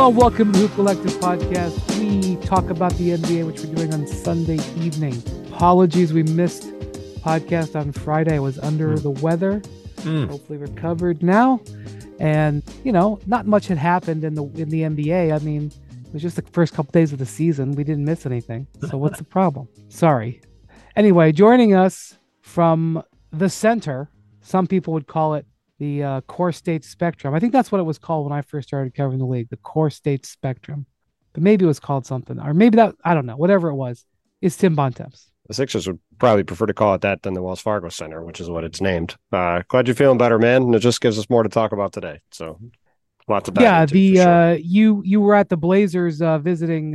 Hello and welcome to the Hoop Collective podcast. We talk about the NBA, which we're doing on Sunday evening. Apologies, we missed podcast on Friday. I was under the weather. Hopefully recovered now. And, not much had happened in the NBA. I mean, it was just the first couple days of the season. We didn't miss anything. So what's the problem? Sorry. Anyway, joining us from the center, some people would call it the Core State Spectrum. I think that's what it was called when I first started covering the league, the Core State Spectrum. But maybe it was called something, or maybe that, I don't know, whatever it was, is Tim Bontemps. The Sixers would probably prefer to call it that than the Wells Fargo Center, which is what it's named. Glad you're feeling better, man. And it just gives us more to talk about today. So lots of sure. You were at the Blazers visiting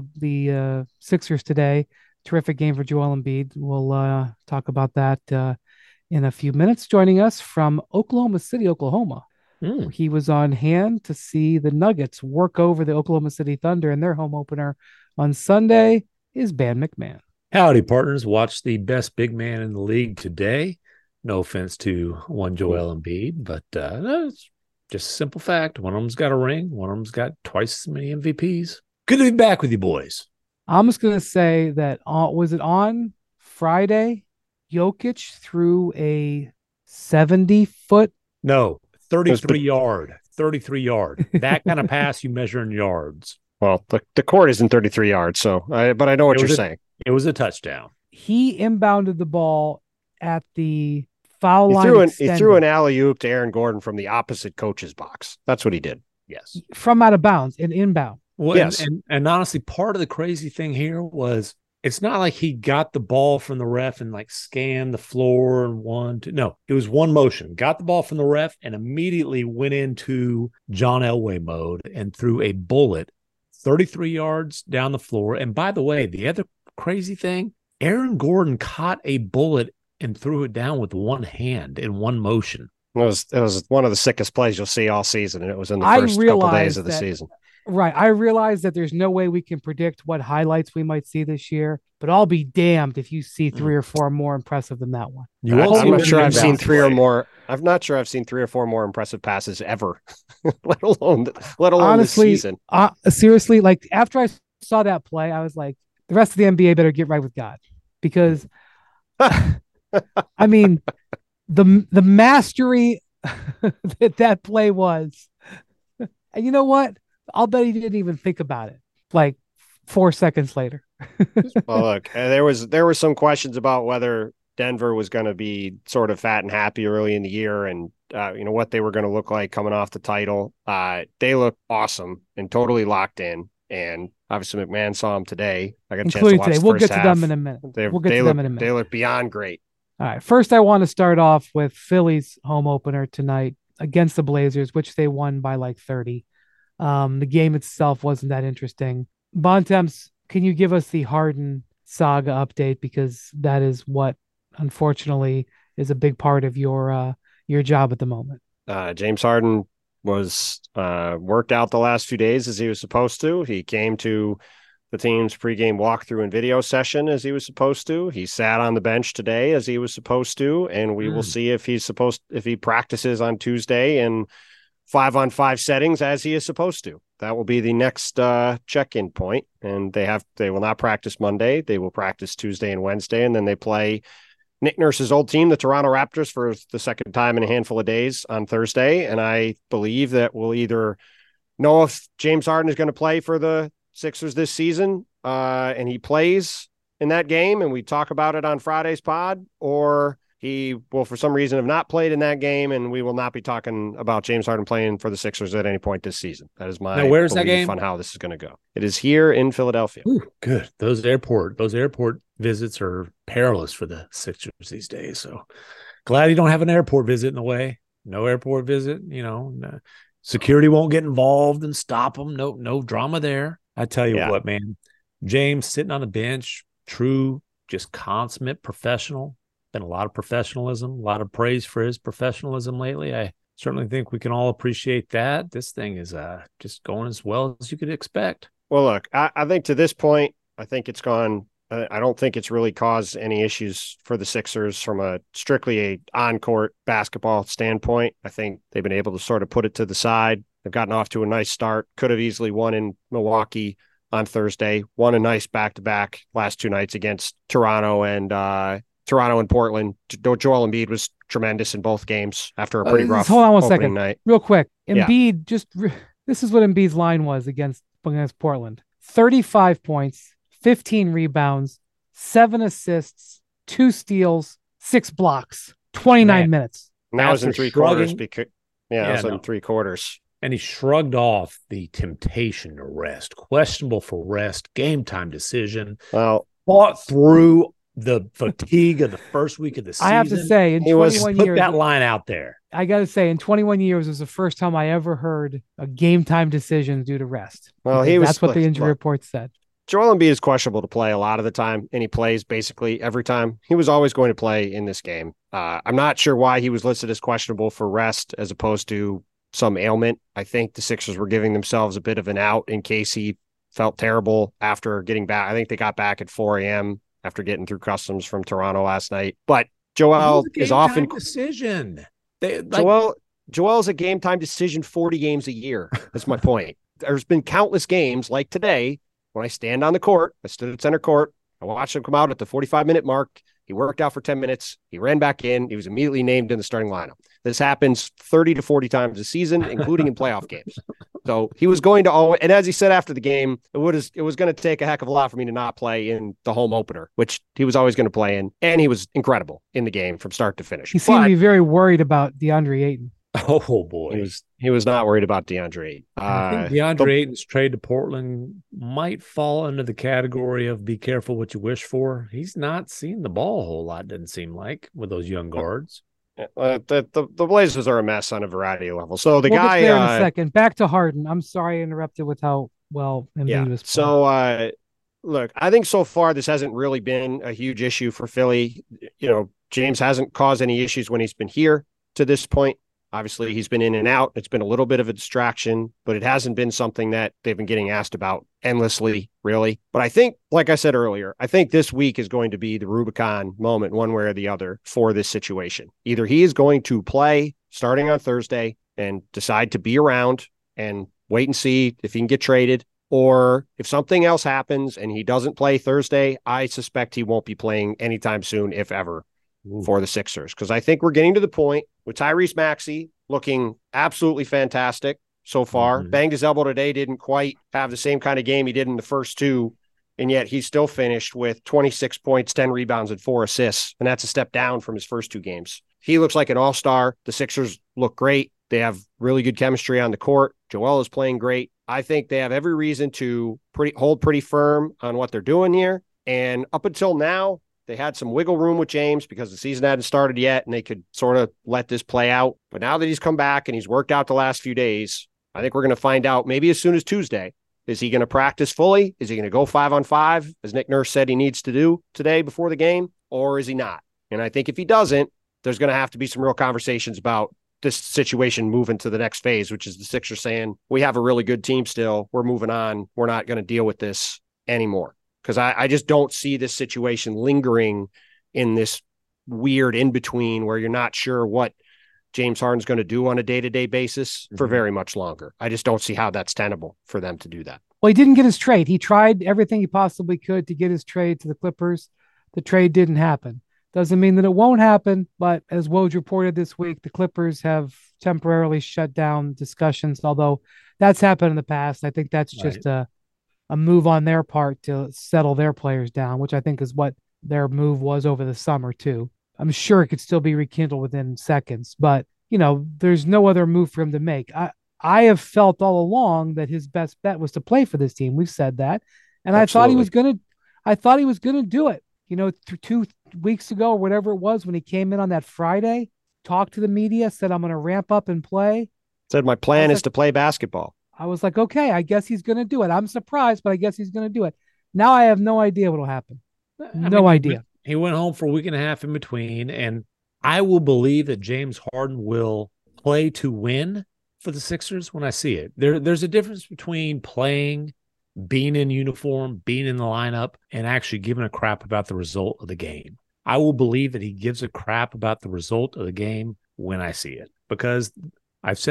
the Sixers today. Terrific game for Joel Embiid. We'll talk about that in a few minutes. Joining us from Oklahoma City, Oklahoma. He was on hand to see the Nuggets work over the Oklahoma City Thunder in their home opener on Sunday. Is Ben McMahon. Howdy, partners. Watch the best big man in the league today. No offense to one Joel Embiid, but it's just a simple fact. One of them's got a ring. One of them's got twice as many MVPs. Good to be back with you, boys. I'm just going to say that, was it on Friday? Jokic threw a 70-foot? No, 33 yard. That kind of pass you measure in yards. Well, the court isn't 33 yards, but I know what you're saying. It was a touchdown. He inbounded the ball at the foul line. He threw an alley-oop to Aaron Gordon from the opposite coach's box. That's what he did. Yes. From out of bounds and inbound. Well, yes. And honestly, part of the crazy thing here was it's not like he got the ball from the ref and scanned the floor and no, it was one motion. Got the ball from the ref and immediately went into John Elway mode and threw a bullet 33 yards down the floor. And by the way, the other crazy thing, Aaron Gordon caught a bullet and threw it down with one hand in one motion. It was one of the sickest plays you'll see all season, and it was in the first couple days of the season. Right. I realize that there's no way we can predict what highlights we might see this year, but I'll be damned if you see three or four more impressive than that one. I'm not sure I've seen three or more. I'm not sure I've seen 3 or 4 more impressive passes ever, let alone honestly, this season. Seriously, after I saw that play, I was like, the rest of the NBA better get right with God, because I mean, the mastery that play was, and you know what? I'll bet he didn't even think about it 4 seconds later. Well, look, there were some questions about whether Denver was going to be sort of fat and happy early in the year, and what they were going to look like coming off the title. They look awesome and totally locked in. And obviously McMahon saw them today. I got a chance to watch today. We'll get to them in a minute. They look beyond great. All right. First, I want to start off with Philly's home opener tonight against the Blazers, which they won by 30. The game itself wasn't that interesting. Bontemps, can you give us the Harden saga update? Because that is what, unfortunately, is a big part of your job at the moment. James Harden was worked out the last few days as he was supposed to. He came to the team's pregame walkthrough and video session as he was supposed to. He sat on the bench today as he was supposed to, and we will see if he practices on Tuesday in 5-on-5 settings as he is supposed to. That will be the next check-in point. And they will not practice Monday. They will practice Tuesday and Wednesday, and then they play Nick Nurse's old team, the Toronto Raptors, for the second time in a handful of days on Thursday. And I believe that we'll either know if James Harden is going to play for the Sixers this season, and he plays in that game, and we talk about it on Friday's pod, or he will, for some reason, have not played in that game, and we will not be talking about James Harden playing for the Sixers at any point this season. That is my where's that game on how this is going to go. It is here in Philadelphia. Ooh, good. Those airport visits are perilous for the Sixers these days. So glad you don't have an airport visit in the way. No airport visit. No, security won't get involved and stop them. No drama there. I tell you what, man. James sitting on the bench, true, just consummate professional. Been a lot of professionalism, a lot of praise for his professionalism lately. I certainly think we can all appreciate that. This thing is just going as well as you could expect. Well, look, I think to this point, I think it's gone. I don't think it's really caused any issues for the Sixers from a strictly on-court basketball standpoint. I think they've been able to sort of put it to the side. They've gotten off to a nice start. Could have easily won in Milwaukee on Thursday. Won a nice back-to-back last two nights against Toronto and Portland. Joel Embiid was tremendous in both games after a pretty rough hold on one opening second. night. Real quick. Embiid this is what Embiid's line was against Portland. 35 points, 15 rebounds, 7 assists, 2 steals, 6 blocks, 29 minutes. And that was in three quarters. In 3 quarters. And he shrugged off the temptation to rest. Questionable for rest, game time decision. Well, fought through the fatigue of the first week of the season. I have to say, in 21 years, put that line out there. I got to say, in 21 years was the first time I ever heard a game time decision due to rest. Well, that's what the injury report said. Joel Embiid is questionable to play a lot of the time, and he plays basically every time. He was always going to play in this game. I'm not sure why he was listed as questionable for rest as opposed to some ailment. I think the Sixers were giving themselves a bit of an out in case he felt terrible after getting back. I think they got back at 4 a.m. after getting through customs from Toronto last night. But Joel is often decision. Joel's a game time decision 40 games a year. That's my point. There's been countless games like today when I stand on the court. I stood at center court. I watched him come out at the 45-minute mark. He worked out for 10 minutes. He ran back in. He was immediately named in the starting lineup. This happens 30 to 40 times a season, including in playoff games. So he was going to always, and as he said after the game, it was going to take a heck of a lot for me to not play in the home opener, which he was always going to play in. And he was incredible in the game from start to finish. He seemed to be very worried about DeAndre Ayton. Oh boy. He was not worried about DeAndre Ayton. I think DeAndre Ayton's trade to Portland might fall under the category of be careful what you wish for. He's not seen the ball a whole lot, doesn't seem like, with those young guards. The Blazers are a mess on a variety of levels. So we'll get there in a second. Back to Harden. I'm sorry I interrupted with how well Embiid was playing. So look, I think so far this hasn't really been a huge issue for Philly. James hasn't caused any issues when he's been here to this point. Obviously, he's been in and out. It's been a little bit of a distraction, but it hasn't been something that they've been getting asked about endlessly, really. But I think, like I said earlier, I think this week is going to be the Rubicon moment, one way or the other, for this situation. Either he is going to play starting on Thursday and decide to be around and wait and see if he can get traded, or if something else happens and he doesn't play Thursday, I suspect he won't be playing anytime soon, if ever, for the Sixers. Because I think we're getting to the point with Tyrese Maxey looking absolutely fantastic so far. Banged his elbow today, didn't quite have the same kind of game he did in the first two, and yet he still finished with 26 points, 10 rebounds, and 4 assists, and that's a step down from his first 2 games. He looks like an all-star. The Sixers look great. They have really good chemistry on the court. Joel is playing great. I think they have every reason to hold pretty firm on what they're doing here, and up until now, they had some wiggle room with James because the season hadn't started yet and they could sort of let this play out. But now that he's come back and he's worked out the last few days, I think we're going to find out maybe as soon as Tuesday. Is he going to practice fully? Is he going to go 5-on-5, as Nick Nurse said he needs to do today before the game? Or is he not? And I think if he doesn't, there's going to have to be some real conversations about this situation moving to the next phase, which is the Sixers saying, we have a really good team still. We're moving on. We're not going to deal with this anymore. Because I just don't see this situation lingering in this weird in-between where you're not sure what James Harden's going to do on a day-to-day basis for very much longer. I just don't see how that's tenable for them to do that. Well, he didn't get his trade. He tried everything he possibly could to get his trade to the Clippers. The trade didn't happen. Doesn't mean that it won't happen, but as Woj reported this week, the Clippers have temporarily shut down discussions, although that's happened in the past. I think that's just a move on their part to settle their players down, which I think is what their move was over the summer too. I'm sure it could still be rekindled within seconds, but there's no other move for him to make. I have felt all along that his best bet was to play for this team. We've said that. And Absolutely. I thought he was going to do it. 2 weeks ago or whatever it was when he came in on that Friday, talked to the media, said, I'm going to ramp up and play. Said my plan is to play basketball. I was like, okay, I guess he's going to do it. I'm surprised, but I guess he's going to do it. Now I have no idea what will happen. No idea. He went home for a week and a half in between, and I will believe that James Harden will play to win for the Sixers when I see it. There's a difference between playing, being in uniform, being in the lineup, and actually giving a crap about the result of the game. I will believe that he gives a crap about the result of the game when I see it, because I've said it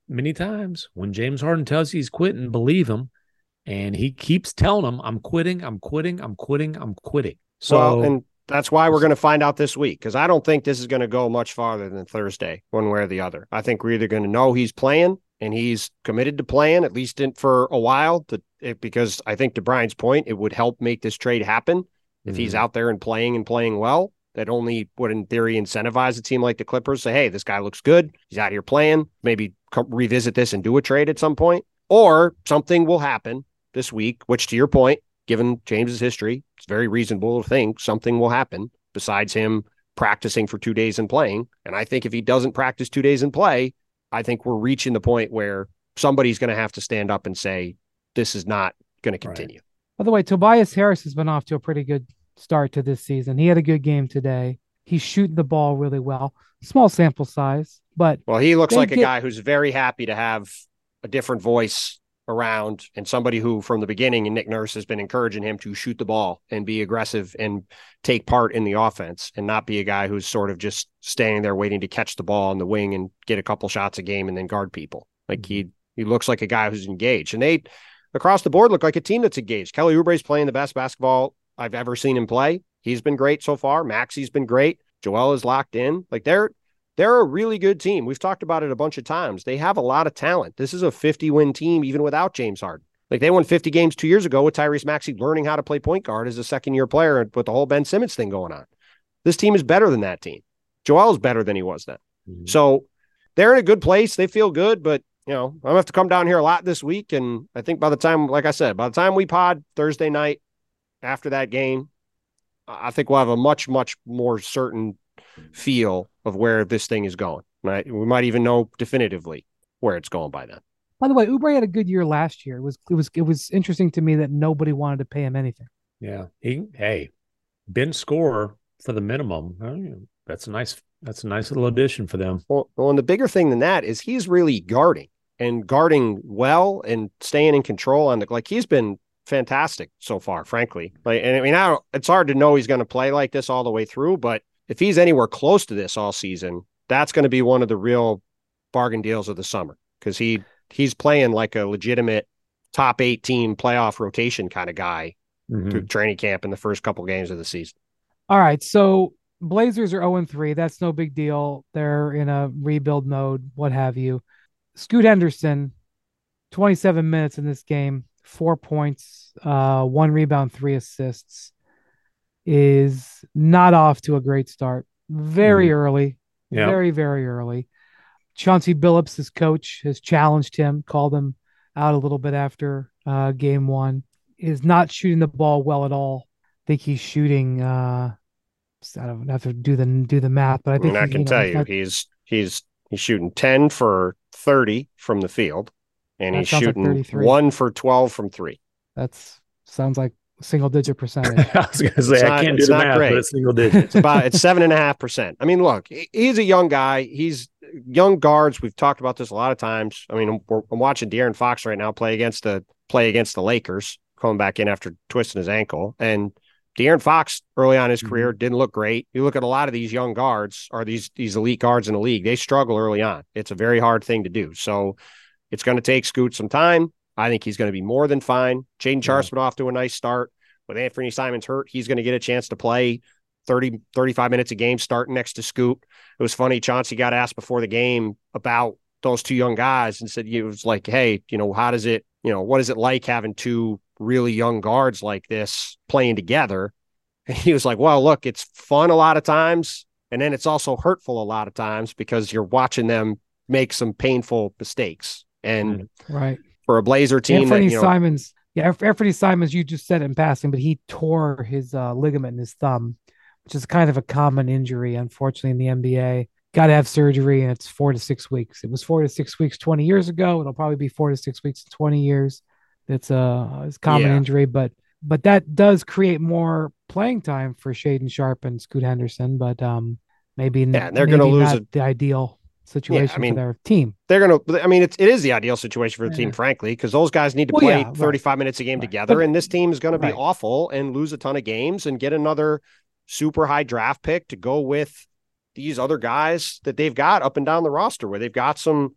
many times. When James Harden tells you he's quitting, believe him. And he keeps telling him, I'm quitting, I'm quitting, I'm quitting, I'm quitting. So, well, and that's why we're going to find out this week, because I don't think this is going to go much farther than Thursday, one way or the other. I think we're either going to know he's playing and he's committed to playing, at least for a while, because I think to Brian's point, it would help make this trade happen if he's out there and playing well. That only would, in theory, incentivize a team like the Clippers. Say, hey, this guy looks good. He's out here playing. Maybe revisit this and do a trade at some point. Or something will happen this week, which, to your point, given James's history, it's very reasonable to think something will happen besides him practicing for 2 days and playing. And I think if he doesn't practice 2 days and play, I think we're reaching the point where somebody's going to have to stand up and say, this is not going to continue. By the way, Tobias Harris has been off to a pretty good start to this season. He had a good game today. He's shooting the ball really well. Small sample size, but well, he looks like a guy who's very happy to have a different voice around, and somebody who from the beginning, and Nick Nurse has been encouraging him to shoot the ball and be aggressive and take part in the offense and not be a guy who's sort of just standing there waiting to catch the ball on the wing and get a couple shots a game and then guard people. Like he looks like a guy who's engaged, and they across the board look like a team that's engaged. Kelly Oubre's playing the best basketball I've ever seen him play. He's been great so far. Maxey's been great. Joel is locked in. Like they're a really good team. We've talked about it a bunch of times. They have a lot of talent. This is a 50-win team even without James Harden. Like they won 50 games 2 years ago with Tyrese Maxey learning how to play point guard as a second-year player with the whole Ben Simmons thing going on. This team is better than that team. Joel is better than he was then. Mm-hmm. So they're in a good place. They feel good, but I'm going to have to come down here a lot this week. And I think by the time, like I said, by the time we pod Thursday night after that game, I think we'll have a much, much more certain feel of where this thing is going. Right? We might even know definitively where it's going by then. By the way, Oubre had a good year last year. It was interesting to me that nobody wanted to pay him anything. Yeah. Bench scorer for the minimum. That's a nice little addition for them. Well, and the bigger thing than that is he's really guarding well and staying in control on he's been fantastic so far, frankly. It's hard to know he's going to play like this all the way through, but if he's anywhere close to this all season, that's going to be one of the real bargain deals of the summer, because he's playing like a legitimate top 18 playoff rotation kind of guy through training camp in the first couple games of the season. All right, so Blazers are 0-3. That's no big deal. They're in a rebuild mode, what have you. Scoot Henderson, 27 minutes in this game, 4 points, 1 rebound, 3 assists, is not off to a great start. Very early. Yeah. Very, very early. Chauncey Billups, his coach, has challenged him, called him out a little bit after game one. Is not shooting the ball well at all. I think he's shooting. I don't have to do the math, but I think I can tell you he's shooting 10 for 30 from the field, and he's shooting like 1 for 12 from 3. That's sounds like single digit percentage. I was going to say I can't do the math, but it's single digit. It's 7.5%. I mean, look, he's a young guy. He's young guards. We've talked about this a lot of times. I mean, I'm watching De'Aaron Fox right now play against the Lakers, coming back in after twisting his ankle. And De'Aaron Fox early on in his career didn't look great. You look at a lot of these young guards or these elite guards in the league, they struggle early on. It's a very hard thing to do. So it's going to take Scoot some time. I think he's going to be more than fine. Jaden Sharp's been off to a nice start. With Anthony Simons hurt, he's going to get a chance to play 30, 35 minutes a game starting next to Scoot. It was funny. Chauncey got asked before the game about those two young guys and said, it was like, hey, what is it like having two really young guards like this playing together? And he was like, well, look, it's fun a lot of times. And then it's also hurtful a lot of times because you're watching them make some painful mistakes. And right. For a Blazer team, Anthony Simons, you just said it in passing, but he tore his ligament in his thumb, which is kind of a common injury, unfortunately, in the NBA. Got to have surgery, and it's 4 to 6 weeks. It was 4 to 6 weeks 20 years ago. It'll probably be 4 to 6 weeks in 20 years. It's a common injury, but that does create more playing time for Shaedon Sharpe and Scoot Henderson. But maybe they're going to lose the ideal situation for their team. It is the ideal situation for the team, frankly, because those guys need to play 35 minutes a game together, and this team is going to be awful and lose a ton of games and get another super high draft pick to go with these other guys that they've got up and down the roster, where they've got some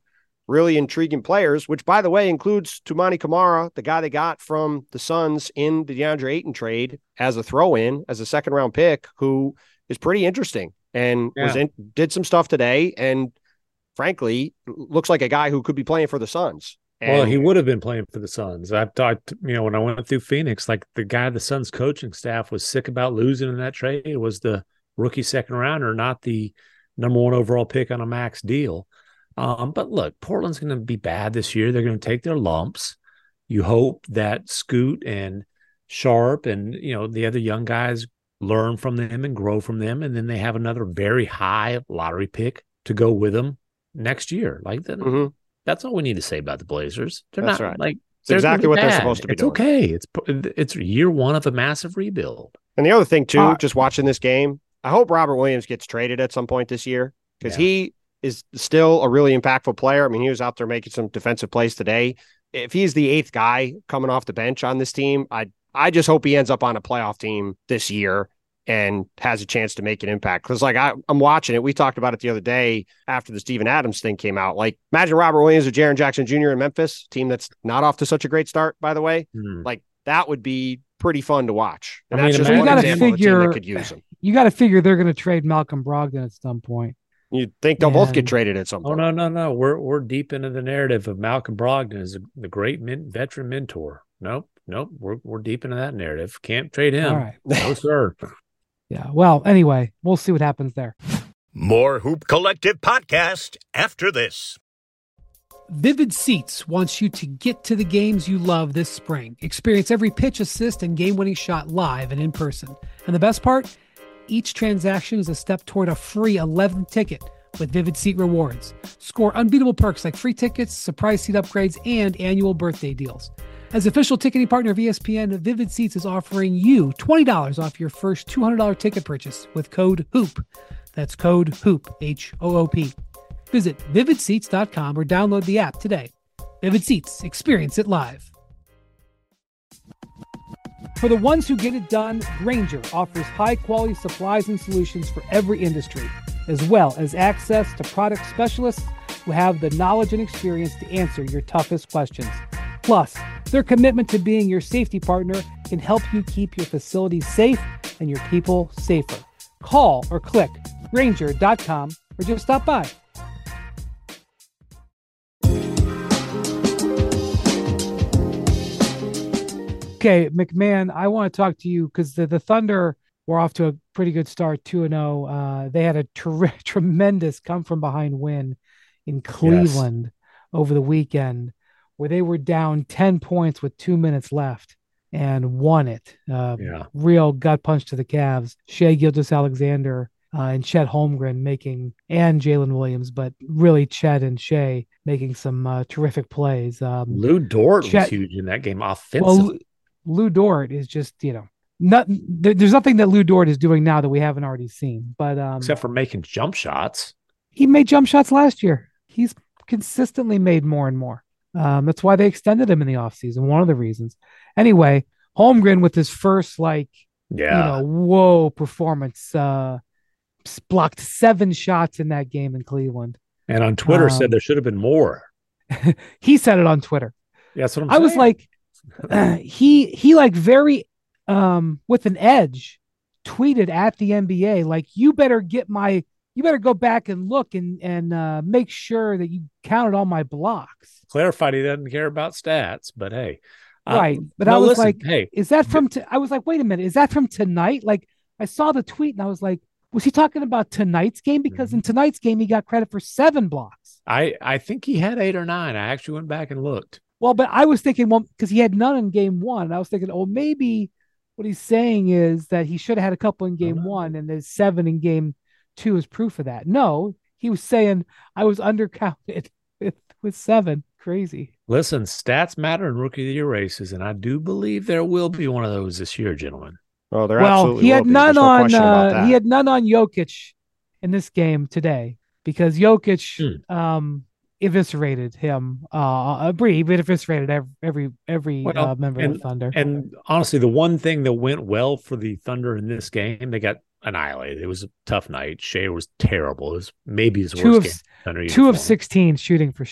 really intriguing players, which, by the way, includes Toumani Camara, the guy they got from the Suns in the DeAndre Ayton trade as a throw-in, as a second-round pick, who is pretty interesting and did some stuff today, and frankly, looks like a guy who could be playing for the Suns. Well, he would have been playing for the Suns. I thought, when I went through Phoenix, like the guy the Suns coaching staff was sick about losing in that trade. It was the rookie second rounder, not the number 1 overall pick on a max deal. But look, Portland's going to be bad this year. They're going to take their lumps. You hope that Scoot and Sharp and, the other young guys learn from them and grow from them. And then they have another very high lottery pick to go with them next year. Like that. That's all we need to say about the Blazers. That's right. It's exactly what they're supposed to be doing. It's okay. It's year 1 of a massive rebuild. And the other thing, too, just watching this game, I hope Robert Williams gets traded at some point this year because he is still a really impactful player. I mean, he was out there making some defensive plays today. If he's the 8th guy coming off the bench on this team, I just hope he ends up on a playoff team this year and has a chance to make an impact. Because I'm watching it. We talked about it the other day after the Steven Adams thing came out. Like, imagine Robert Williams or Jaren Jackson Jr. in Memphis, team that's not off to such a great start, by the way. Like, that would be pretty fun to watch. And that's just one example of a team that could use him. You got to figure they're going to trade Malcolm Brogdon at some point. You think they'll both get traded at some point? Oh, no. We're deep into the narrative of Malcolm Brogdon as the great veteran mentor. Nope. We're deep into that narrative. Can't trade him. All right. No, sir. Yeah. Well, anyway, we'll see what happens there. More Hoop Collective podcast after this. Vivid Seats wants you to get to the games you love this spring. Experience every pitch, assist, and game-winning shot live and in person. And the best part? Each transaction is a step toward a free 11th ticket with Vivid Seat Rewards. Score unbeatable perks like free tickets, surprise seat upgrades, and annual birthday deals. As official ticketing partner of ESPN, Vivid Seats is offering you $20 off your first $200 ticket purchase with code HOOP. That's code HOOP, H-O-O-P. Visit vividseats.com or download the app today. Vivid Seats, experience it live. For the ones who get it done, Grainger offers high-quality supplies and solutions for every industry, as well as access to product specialists who have the knowledge and experience to answer your toughest questions. Plus, their commitment to being your safety partner can help you keep your facilities safe and your people safer. Call or click Grainger.com or just stop by. Okay, McMahon, I want to talk to you because the Thunder were off to a pretty good start, 2-0. They had a tremendous come-from-behind win in Cleveland over the weekend, where they were down 10 points with 2 minutes left and won it. Real gut punch to the Cavs. Shai Gilgeous-Alexander and Chet Holmgren and Jalen Williams, but really Chet and Shai making some terrific plays. Lou Dort was huge in that game offensively. Well, Lou Dort is just, there's nothing that Lou Dort is doing now that we haven't already seen. But except for making jump shots. He made jump shots last year. He's consistently made more and more. That's why they extended him in the offseason, one of the reasons. Anyway, Holmgren with his first performance, blocked 7 shots in that game in Cleveland. And on Twitter said there should have been more. He said it on Twitter. Yeah, that's what I'm saying. I was like, he like very with an edge tweeted at the NBA like, you better go back and look and make sure that you counted all my blocks. Clarified he doesn't care about stats, but hey. Right. But I was like, hey, is that from I was like, wait a minute, is that from tonight? Like, I saw the tweet and I was like, was he talking about tonight's game? Because in tonight's game, he got credit for 7 blocks. I think he had 8 or 9. I actually went back and looked. Well, but I was thinking, because he had none in game 1. And I was thinking, maybe what he's saying is that he should have had a couple in game 1 and there's 7 in game 2 is proof of that. No, he was saying I was undercounted with 7. Crazy. Listen, stats matter in rookie of the year races, and I do believe there will be one of those this year, gentlemen. Oh, there absolutely he had will be. none no question about that. He had none on Jokic in this game today because Jokic eviscerated him. He eviscerated every member of the Thunder. And honestly, the one thing that went well for the Thunder in this game, they got annihilated. It was a tough night. Shai was terrible. It was maybe his worst game. 2 of 16 shooting for Shai.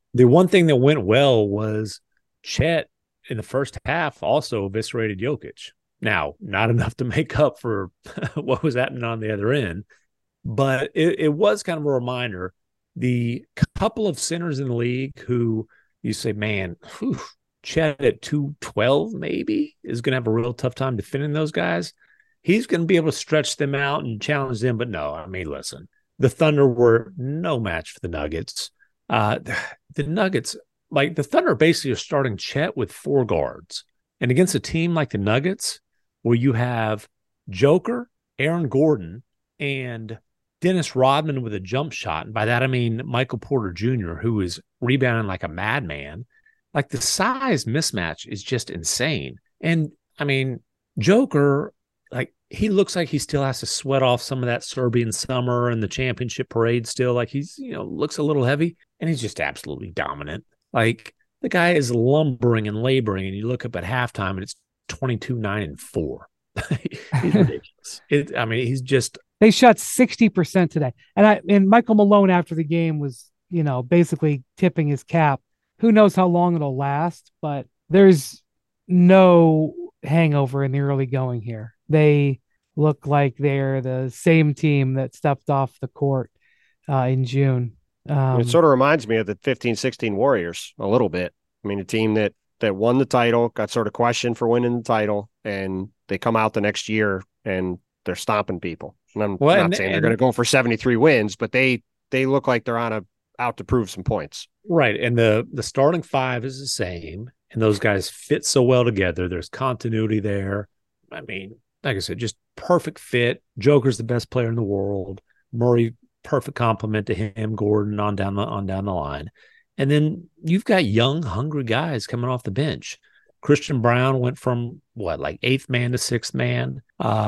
The one thing that went well was Chet in the first half also eviscerated Jokic. Now, not enough to make up for what was happening on the other end, but it was kind of a reminder. The couple of centers in the league who you say, man, Chet at 212 maybe is going to have a real tough time defending those guys. He's going to be able to stretch them out and challenge them. But no, I mean, listen, the Thunder were no match for the Nuggets. The Nuggets, like the Thunder basically are starting Chet with 4 guards. And against a team like the Nuggets, where you have Joker, Aaron Gordon, and Dennis Rodman with a jump shot. And by that, I mean Michael Porter Jr., who is rebounding like a madman. Like the size mismatch is just insane. And I mean, Joker, like he looks like he still has to sweat off some of that Serbian summer and the championship parade still. Like he's, looks a little heavy, and he's just absolutely dominant. Like the guy is lumbering and laboring, and you look up at halftime and it's 22-9-4. He's ridiculous. He's just. They shot 60% today. And Michael Malone after the game was, basically tipping his cap. Who knows how long it'll last, but there's no hangover in the early going here. They look like they're the same team that stepped off the court in June. It sort of reminds me of the 15-16 Warriors a little bit. I mean, a team that won the title, got sort of questioned for winning the title, and they come out the next year and they're stomping people. And I'm not saying they're going to go for 73 wins, but they look like they're out to prove some points. Right. And the starting 5 is the same, and those guys fit so well together. There's continuity there. I mean, like I said, just perfect fit. Joker's the best player in the world. Murray, perfect compliment to him. Gordon on down the line. And then you've got young, hungry guys coming off the bench. Christian Brown went from like 8th man to 6th man.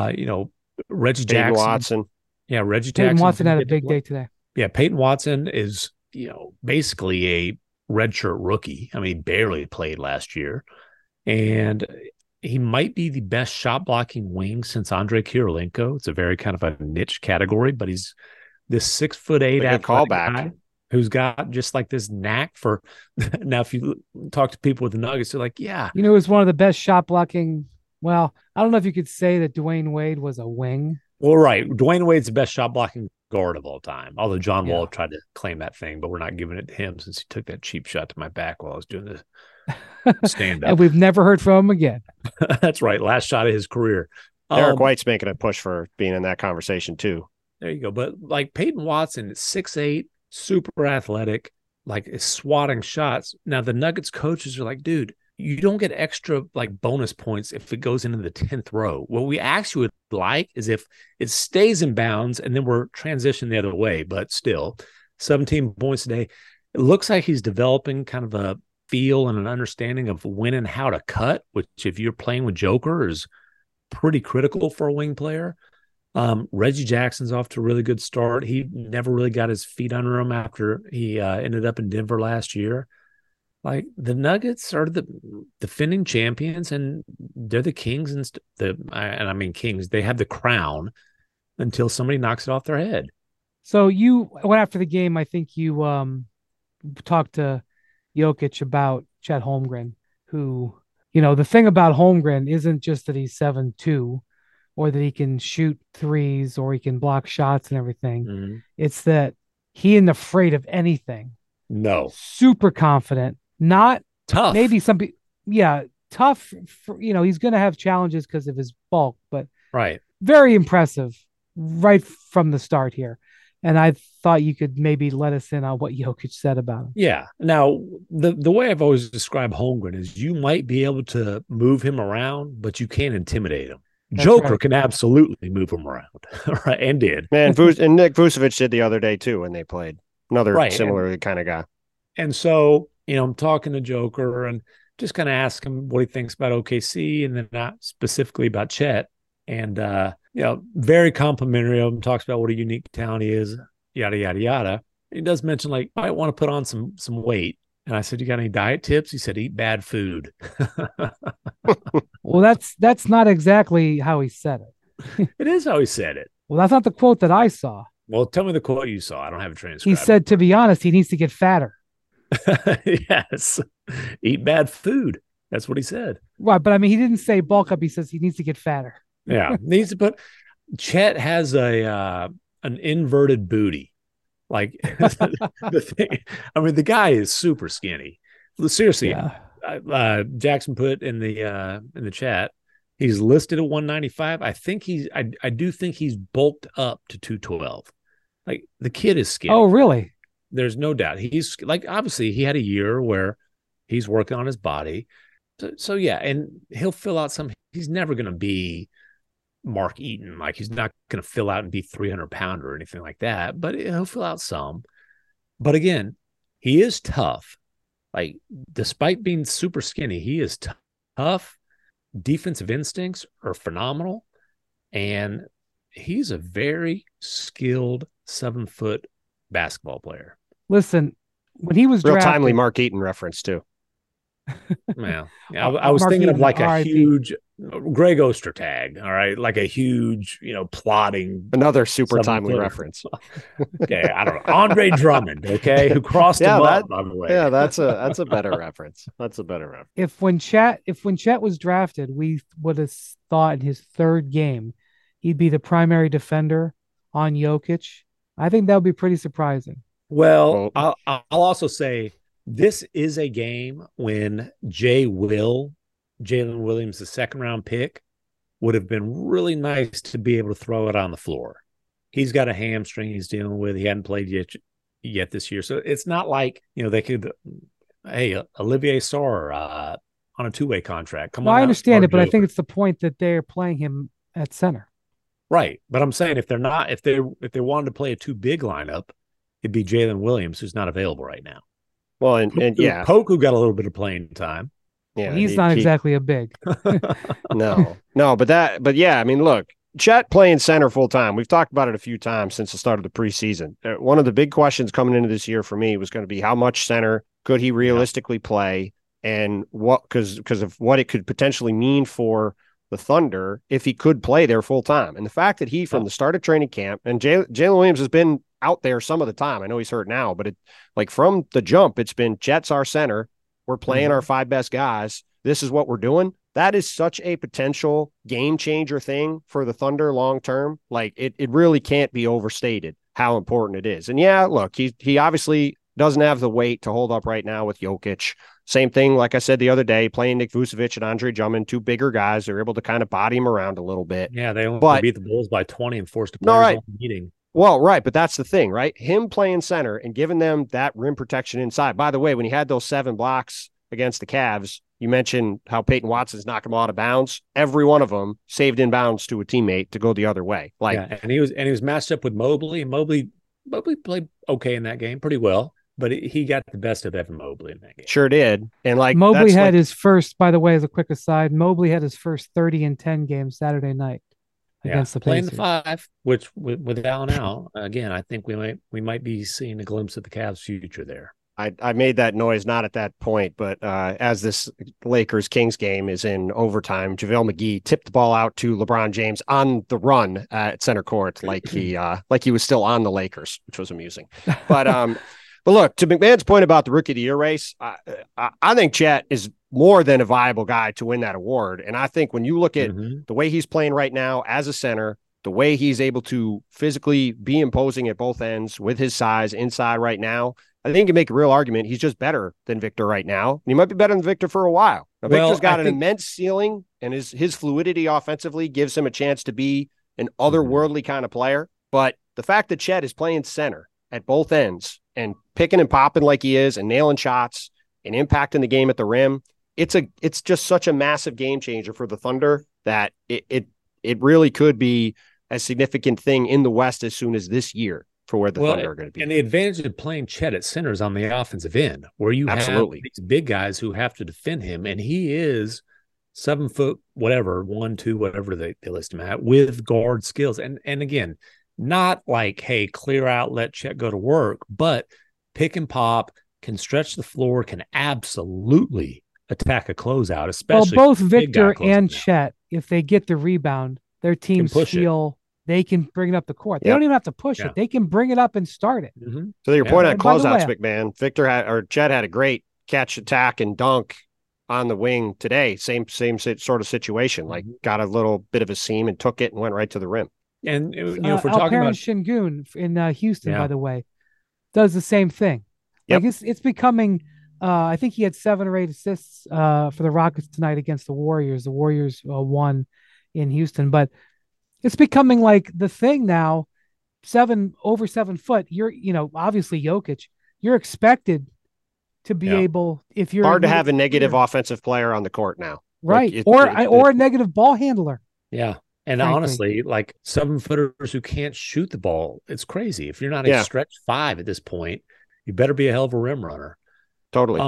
Reggie Jackson. Watson. Yeah, Reggie Peyton Jackson. Watson had a big day today. Yeah, Peyton Watson is, basically a redshirt rookie. I mean, barely played last year. And he might be the best shot blocking wing since Andrei Kirilenko. It's a very kind of a niche category, but he's this 6'8" athletic guy who's got just like this knack for. Now, if you talk to people with the Nuggets, they're like, yeah. It was one of the best shot blocking. Well, I don't know if you could say that Dwayne Wade was a wing. Well, right. Dwayne Wade's the best shot blocking guard of all time. Although John Wall tried to claim that thing, but we're not giving it to him since he took that cheap shot to my back while I was doing the stand-up. And we've never heard from him again. That's right. Last shot of his career. Derek White's making a push for being in that conversation too. There you go. But like Peyton Watson is 6'8", super athletic, like is swatting shots. Now the Nuggets coaches are like, dude, you don't get extra like bonus points if it goes into the 10th row. What we actually would like is if it stays in bounds and then we're transitioning the other way, but still 17 points a day. It looks like he's developing kind of a feel and an understanding of when and how to cut, which if you're playing with Joker is pretty critical for a wing player. Reggie Jackson's off to a really good start. He never really got his feet under him after he ended up in Denver last year. Like the Nuggets are the defending champions, and they're the kings, and I mean kings. They have the crown until somebody knocks it off their head. So you went after the game. I think you talked to Jokic about Chet Holmgren, who the thing about Holmgren isn't just that he's 7'2", or that he can shoot threes, or he can block shots and everything. Mm-hmm. It's that he isn't afraid of anything. No, super confident. Not tough. Maybe some people, tough. He's going to have challenges because of his bulk, but right, very impressive right from the start here. And I thought you could maybe let us in on what Jokic said about him. Yeah. Now, the way I've always described Holmgren is you might be able to move him around, but you can't intimidate him. That's Joker right. Can absolutely move him around, right? And did. Man, and Nick Vucevic did the other day too when they played. Another similar kind of guy. And so, I'm talking to Joker and just kind of ask him what he thinks about OKC, and then not specifically about Chet. And very complimentary of him. Talks about what a unique talent he is. Yada yada yada. He does mention like might want to put on some weight. And I said, "You got any diet tips?" He said, "Eat bad food." Well, that's not exactly how he said it. It is how he said it. Well, that's not the quote that I saw. Well, tell me the quote you saw. I don't have a transcript. He said, to be honest, he needs to get fatter. Yes. Eat bad food. That's what he said. Right, but I mean, he didn't say bulk up. He says he needs to get fatter. Yeah. Needs to put Chet has an inverted booty. Like the thing. I mean, the guy is super skinny. Seriously. Yeah. Jackson put in the chat. He's listed at 195. I do think he's bulked up to 212. Like the kid is skinny. Oh, really? There's no doubt. He's like, obviously he had a year where he's working on his body. So yeah, and he'll fill out some. He's never going to be Mark Eaton. Like he's not going to fill out and be 300-pounder or anything like that, but he'll fill out some. But again, he is tough. Like despite being super skinny, he is tough. Defensive instincts are phenomenal. And he's a very skilled 7-foot basketball player. Listen, when he was real drafted, timely Mark Eaton reference too. Yeah, I was thinking of like a huge Greg Ostertag. All right, like a huge, plotting. Another super timely reference. Okay, I don't know. Andre Drummond. Okay, who crossed him up, by the way. Yeah, that's a better reference. That's a better reference. If when Chet was drafted, we would have thought in his third game he'd be the primary defender on Jokic. I think that would be pretty surprising. Well, I'll also say this is a game when Jalen Williams, the second-round pick, would have been really nice to be able to throw it on the floor. He's got a hamstring he's dealing with. He hadn't played yet this year. So it's not like, they could, hey, Olivier Sarr on a two-way contract. Come on. I understand it, but I think it's the point that they're playing him at center. Right. But I'm saying if they wanted to play a too big lineup, it'd be Jalen Williams, who's not available right now. Well, and Poku got a little bit of playing time. Yeah, he's not exactly a big. No, but yeah, I mean, look, Chet playing center full time. We've talked about it a few times since the start of the preseason. One of the big questions coming into this year for me was going to be how much center could he realistically play, and what because of what it could potentially mean for the Thunder if he could play there full time. And the fact that he, from the start of training camp, and Jalen Williams has been out there some of the time. I know he's hurt now, but from the jump, it's been Chet's our center. We're playing our 5 best guys. This is what we're doing. That is such a potential game changer thing for the Thunder long term. Like it really can't be overstated how important it is. And yeah, look, he obviously doesn't have the weight to hold up right now with Jokic. Same thing, like I said the other day, playing Nick Vucevic and Andre Drummond, 2 bigger guys. They're able to kind of body him around a little bit. Yeah, they only beat the Bulls by 20 and forced the players off the meeting. Well, right, but that's the thing, right? Him playing center and giving them that rim protection inside. By the way, when he had those 7 blocks against the Cavs, you mentioned how Peyton Watson's knocked him out of bounds. Every one of them saved in bounds to a teammate to go the other way. And he was matched up with Mobley, and Mobley played okay in that game, pretty well. But he got the best of Evan Mobley in that game. Sure did. And Mobley had his first, by the way, as a quick aside, Mobley had his first 30-10 game Saturday night against the Pacers. Playing the 5, which with Allen out, again, I think we might be seeing a glimpse of the Cavs' future there. I made that noise not at that point, but as this Lakers-Kings game is in overtime, JaVale McGee tipped the ball out to LeBron James on the run at center court like he was still on the Lakers, which was amusing. But look, to McMahon's point about the Rookie of the Year race, I think Chet is more than a viable guy to win that award. And I think when you look at the way he's playing right now as a center, the way he's able to physically be imposing at both ends with his size inside right now, I think you can make a real argument he's just better than Victor right now. And he might be better than Victor for a while. Now, Victor's got an immense ceiling, and his fluidity offensively gives him a chance to be an otherworldly kind of player. But the fact that Chet is playing center at both ends and picking and popping like he is and nailing shots and impacting the game at the rim, it's just such a massive game changer for the Thunder that it really could be a significant thing in the West as soon as this year for where the Thunder are going to be. And the advantage of playing Chet at center is on the offensive end, where you have these big guys who have to defend him, and he is 7 foot, whatever, 1, 2, whatever they list him at, with guard skills. And again, not like, hey, clear out, let Chet go to work, but pick and pop, can stretch the floor, can absolutely attack a closeout, especially. Well, both Victor and Chet, if they get the rebound, their teams feel they can bring it up the court. They Yep. don't even have to push it. They can bring it up and start it. Mm-hmm. So your point on And by the closeouts, way- McMahon, Chet had a great catch, attack, and dunk on the wing today. Same sort of situation. Like got a little bit of a seam and took it and went right to the rim. And if we're talking Alperen about Şengün in Houston, by the way, does the same thing. Yep. Like it's becoming. I think he had 7 or 8 assists for the Rockets tonight against the Warriors. The Warriors won in Houston, but it's becoming like the thing now. Over 7 foot. You're obviously Jokic. You're expected to be able, if you're hard to have a negative offensive player on the court now, right? Like or a negative ball handler. Yeah. And frankly. honestly, like 7-footers who can't shoot the ball, it's crazy. If you're not a stretch 5 at this point, you better be a hell of a rim runner. Totally.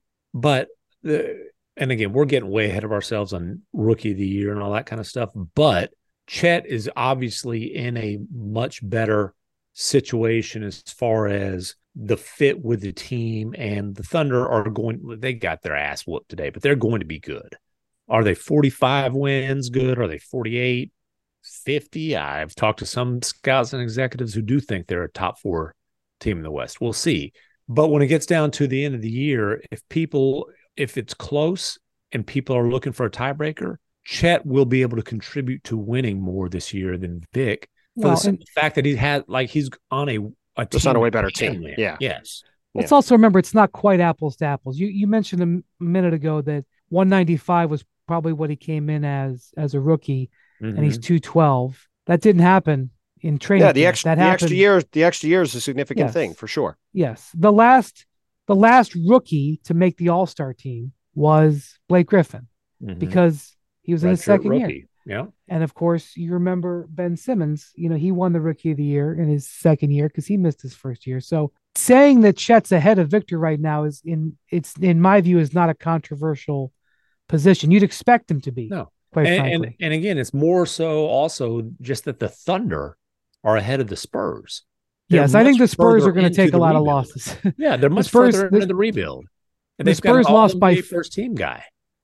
And again, we're getting way ahead of ourselves on rookie of the year and all that kind of stuff. But Chet is obviously in a much better situation as far as the fit with the team, and the Thunder they got their ass whooped today, but they're going to be good. Are they 45 wins good? Are they 48, 50? I've talked to some scouts and executives who do think they're a top 4 team in the West. We'll see. But when it gets down to the end of the year, if it's close and people are looking for a tiebreaker, Chet will be able to contribute to winning more this year than Vic. For the simple fact that he's on a just on a way better team. Yeah. Yes. Let's also remember it's not quite apples to apples. You mentioned a minute ago that 195 was probably what he came in as a rookie, and he's 212. That didn't happen in training. Yeah, the extra year is a significant thing for sure. Yes. The last rookie to make the All-Star team was Blake Griffin because he was in his second year. Yeah. And of course, you remember Ben Simmons, he won the rookie of the year in his second year because he missed his first year. So saying that Chet's ahead of Victor right now is in my view, is not a controversial position. You'd expect him to be. No. Quite frankly. And again, it's more so also just that the Thunder are ahead of the Spurs. Yes, I think the Spurs are going to take a lot of losses. Yeah, they're much further into the rebuild. And the Spurs lost by first team guy.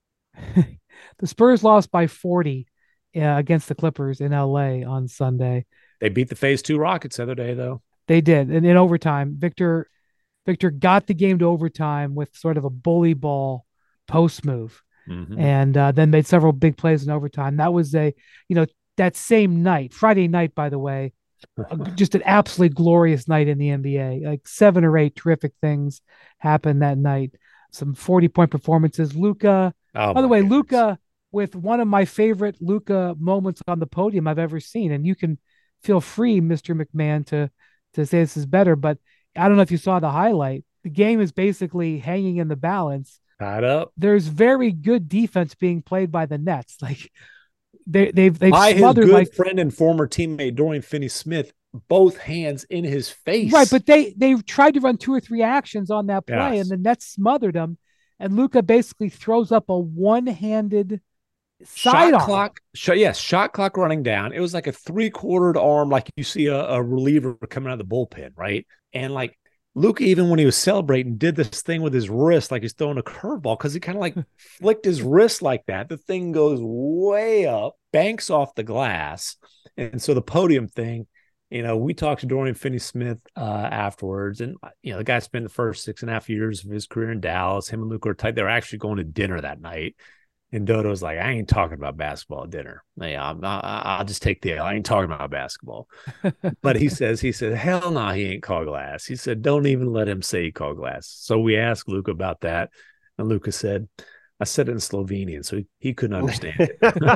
The Spurs lost by 40 against the Clippers in LA on Sunday. They beat the Phase 2 Rockets the other day, though. They did. And in overtime, Victor got the game to overtime with sort of a bully ball post move. And then made several big plays in overtime. That was that same night, Friday night, by the way, just an absolutely glorious night in the NBA. Like 7 or 8 terrific things happened that night. Some 40-point performances. Luka, by the way, Luka with one of my favorite Luka moments on the podium I've ever seen. And you can feel free, Mr. McMahon, to say this is better, but I don't know if you saw the highlight. The game is basically hanging in the balance. Tied up. There's very good defense being played by the Nets. Like they've by smothered his good friend and former teammate Dorian Finney-Smith, both hands in his face. Right, but they tried to run 2 or 3 actions on that play, and the Nets smothered them. And Luka basically throws up a one-handed sidearm. Shot clock running down. It was like a 3/4 arm, like you see a reliever coming out of the bullpen, right? And like Luka, even when he was celebrating, did this thing with his wrist, like he's throwing a curveball, because he kind of like flicked his wrist like that. The thing goes way up, banks off the glass. And so the podium thing, we talked to Dorian Finney-Smith afterwards, and the guy spent the first 6.5 years of his career in Dallas. Him and Luka are tight. They were actually going to dinner that night. And Dodo's like, I ain't talking about basketball at dinner. Yeah, I'll just take the L. I ain't talking about basketball. But he said, hell no, he ain't called glass. He said, don't even let him say he called glass. So we asked Luka about that. And Luka said, I said it in Slovenian, so he couldn't understand it.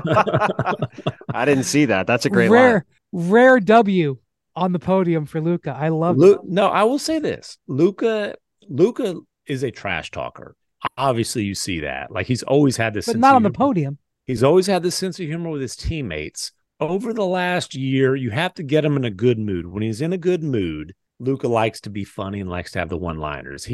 I didn't see that. That's a great line. Rare W on the podium for Luka. I love it. No, I will say this. Luka is a trash talker. Obviously, you see that. Like, he's always had this, but not on the podium. He's always had this sense of humor with his teammates. Over the last year, you have to get him in a good mood. When he's in a good mood, Luka likes to be funny and likes to have the one-liners.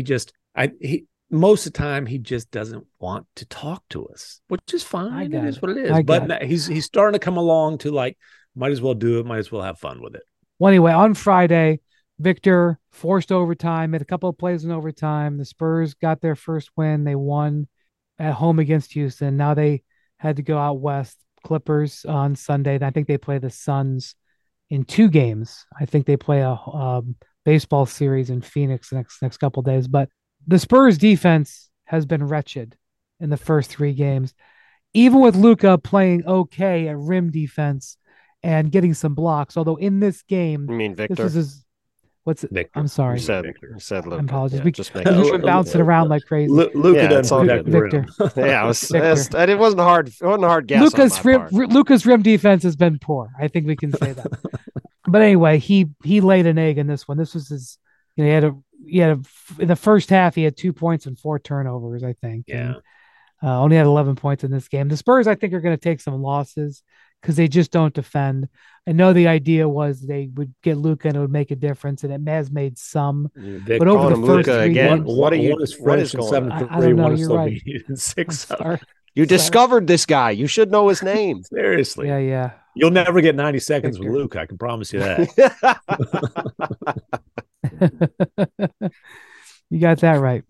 Most of the time, he just doesn't want to talk to us, which is fine. It is what it is. But he's starting to come along to like, might as well do it. Might as well have fun with it. Well, anyway, on Friday, Victor forced overtime, made a couple of plays in overtime. The Spurs got their first win. They won at home against Houston. Now they had to go out west. Clippers on Sunday. I think they play the Suns in 2 games. I think they play a baseball series in Phoenix the next couple of days. But the Spurs defense has been wretched in the first 3 games. Even with Luka playing okay at rim defense and getting some blocks, although in this game, You mean Victor? this is what's it? Victor. I'm sorry. You said Luka. Apologies. Yeah, We just we've make been bouncing around like crazy. Luka Yeah, it's all doesn't protect good. the rim. Yeah, Victor. it wasn't hard. It wasn't a hard guess. Luka's rim defense has been poor. I think we can say that. But anyway, he laid an egg in this one. This was his. He had in the first half he had 2 points and 4 turnovers. I think. Yeah. And, only had 11 points in this game. The Spurs, I think, are going to take some losses because they just don't defend. I know the idea was they would get Luka and it would make a difference, and it has made some. But over the first 3 games, what is going on? I don't know. You're right. 6. You discovered this guy. You should know his name. Seriously. Yeah. You'll never get 90 seconds with Luke. I can promise you that. You got that right.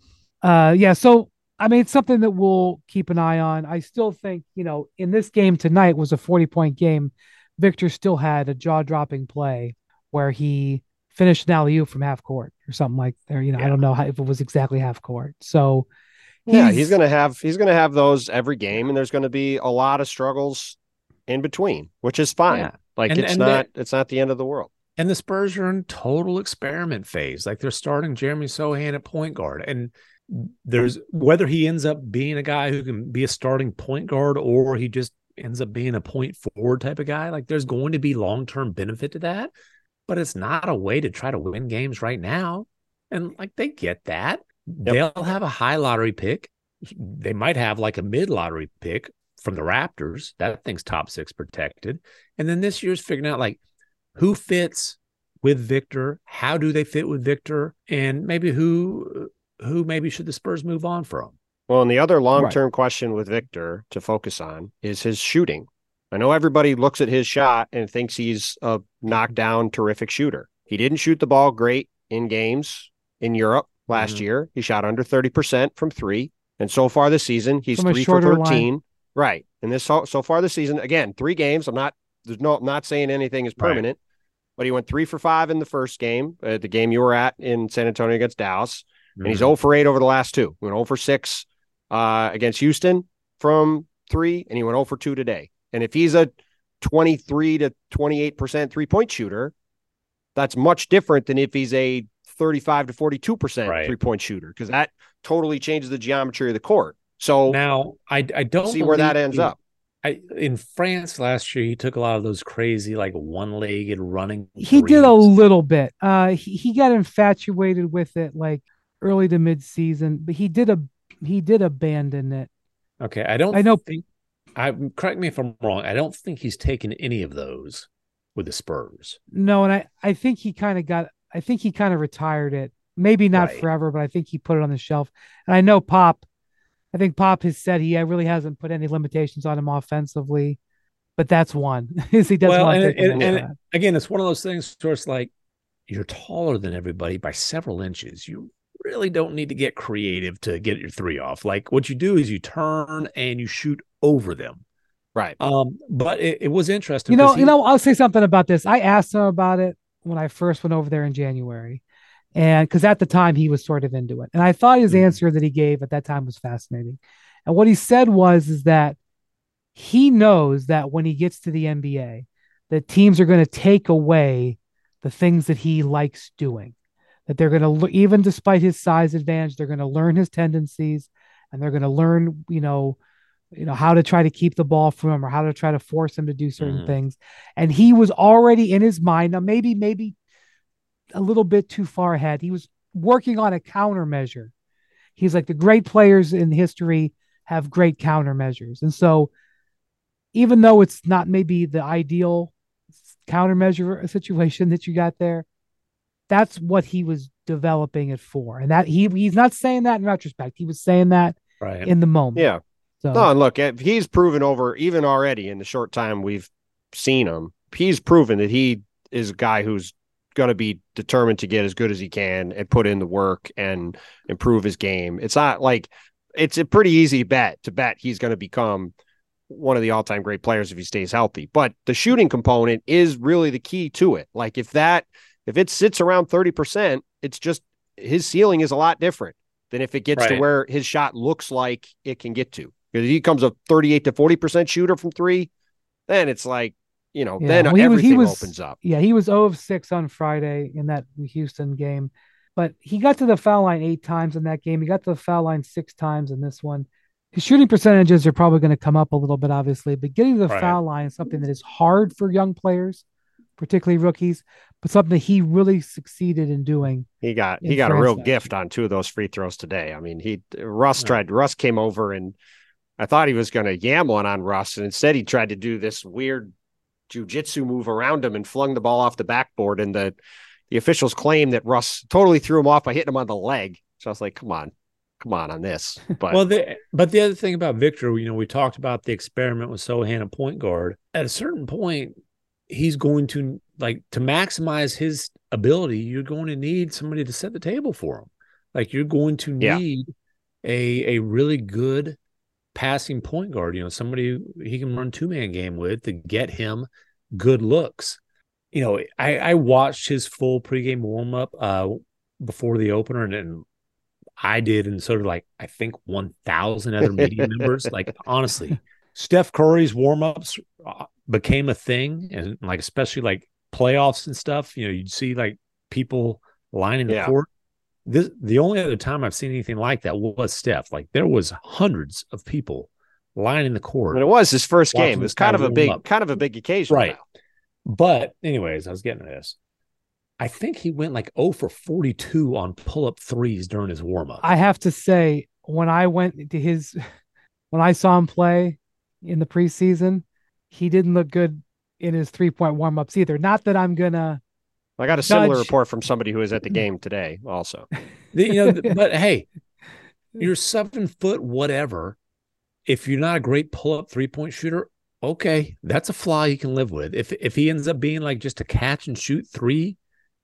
So I mean, it's something that we'll keep an eye on. I still think, in this game tonight was a 40-point game. Victor still had a jaw-dropping play where he finished an alley-oop from half court or something like there. I don't know if it was exactly half court. So he's gonna have those every game, and there's gonna be a lot of struggles in between, which is fine. Yeah. It's not the end of the world. And the Spurs are in total experiment phase. Like they're starting Jeremy Sohan at point guard, and there's whether he ends up being a guy who can be a starting point guard or he just ends up being a point forward type of guy. Like there's going to be long-term benefit to that, but it's not a way to try to win games right now. And like they get that. Yep. They'll have a high lottery pick. They might have like a mid lottery pick from the Raptors. That thing's top 6 protected. And then this year's figuring out like who fits with Victor, how do they fit with Victor, and maybe who maybe should the Spurs move on from? Well, and the other long-term question with Victor to focus on is his shooting. I know everybody looks at his shot and thinks he's a knockdown, terrific shooter. He didn't shoot the ball great in games in Europe last year. He shot under 30% from 3. And so far this season, he's 3 for 13. Line. Right. And this so far this season, again, 3 games. I'm not saying anything is permanent, but he went 3 for 5 in the first game, the game you were at in San Antonio against Dallas. And he's 0 for 8 over the last 2. He went 0 for 6 against Houston from 3, and he went 0 for 2 today. And if he's a 23 to 28% 3-point shooter, that's much different than if he's a 35 to 42% 3-point shooter, because that totally changes the geometry of the court. So now I don't see where that ends up. In France last year, he took a lot of those crazy, like one-legged running. He did a little bit. He got infatuated with it like early to mid-season, but he did abandon it. Okay, correct me if I'm wrong. I don't think he's taken any of those with the Spurs. No, and I think he kind of retired it. Maybe not forever, but I think he put it on the shelf. And I know Pop has said he really hasn't put any limitations on him offensively, but that's one. Is he doesn't want to take and again, it's one of those things where it's like you're taller than everybody by several inches. You really don't need to get creative to get your 3 off. Like what you do is you turn and you shoot over them. Right. But it was interesting. I'll say something about this. I asked him about it when I first went over there in January. And because at the time he was sort of into it. And I thought his answer that he gave at that time was fascinating. And what he said is that he knows that when he gets to the NBA, that teams are going to take away the things that he likes doing. That they're going to, even despite his size advantage, they're going to learn his tendencies, and they're going to learn, how to try to keep the ball from him or how to try to force him to do certain things. And he was already in his mind. Now, maybe a little bit too far ahead. He was working on a countermeasure. He's like, the great players in history have great countermeasures. And so even though it's not maybe the ideal countermeasure situation that you got there, that's what he was developing it for. And that he's not saying that in retrospect. He was saying that in the moment. Yeah. So, no, and look, he's proven over, even already in the short time we've seen him, he's proven that he is a guy who's going to be determined to get as good as he can and put in the work and improve his game. It's not like it's a pretty easy bet he's going to become one of the all-time great players if he stays healthy. But the shooting component is really the key to it. Like if it sits around 30%, it's just his ceiling is a lot different than if it gets to where his shot looks like it can get to. Because if he becomes a 38 to 40% shooter from three, then it's like, then everything opens up. Yeah, he was 0 of 6 on Friday in that Houston game, but he got to the foul line 8 times in that game. He got to the foul line 6 times in this one. His shooting percentages are probably going to come up a little bit, obviously, but getting to the foul line is something that is hard for young players, particularly rookies, but something that he really succeeded in doing. He got a real gift on 2 of those free throws today. I mean, Russ came over, and I thought he was going to yam one on Russ, and instead he tried to do this weird jiu-jitsu move around him and flung the ball off the backboard, and the officials claim that Russ totally threw him off by hitting him on the leg. So I was like, come on on this. But but the other thing about Victor, we talked about the experiment with Sochan at point guard. At a certain point, he's going to to maximize his ability. You're going to need somebody to set the table for him. Like you're going to need a really good passing point guard, somebody he can run 2-man game with to get him good looks. I watched his full pregame warm-up before the opener, and I did, and so did I think 1,000 other media members. Like honestly, Steph Curry's warm-ups became a thing, and especially playoffs and stuff. You'd see people lining the court. The only other time I've seen anything like that was Steph. There was hundreds of people lining the court. And it was his first game. It was kind of a big occasion. Right. Now. But anyways, I was getting to this. I think he went 0 for 42 on pull-up threes during his warm-up. I have to say, when I saw him play in the preseason, he didn't look good in his 3-point warm-ups either. Not that I'm going to I got a similar report from somebody who was at the game today also. But hey, you're 7 foot whatever. If you're not a great pull-up 3-point shooter, okay, that's a flaw you can live with. If he ends up being just a catch and shoot 3